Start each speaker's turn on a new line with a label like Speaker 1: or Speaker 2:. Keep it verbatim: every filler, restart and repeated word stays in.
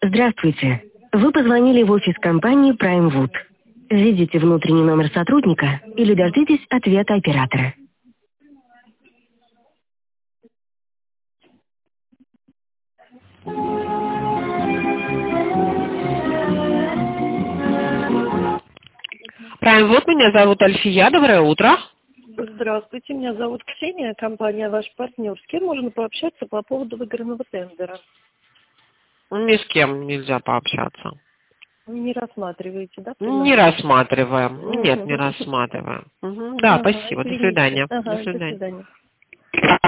Speaker 1: Здравствуйте. Вы позвонили в офис компании PrimeWood. Введите внутренний номер сотрудника или дождитесь ответа оператора.
Speaker 2: Правильно, вот меня зовут Альфия, доброе утро.
Speaker 3: Здравствуйте, меня зовут Ксения, компания «Ваш партнер». С кем можно пообщаться по поводу выигранного тендера?
Speaker 2: Ни с кем нельзя пообщаться.
Speaker 3: Не рассматриваете, да?
Speaker 2: Не рассматриваем.
Speaker 3: Мгм.
Speaker 2: Нет, не рассматриваем. Мгм. Да,
Speaker 3: Ага,
Speaker 2: спасибо. До
Speaker 3: извините.
Speaker 2: свидания.
Speaker 3: Ага,
Speaker 2: До
Speaker 3: до
Speaker 2: свидания.
Speaker 3: свидания.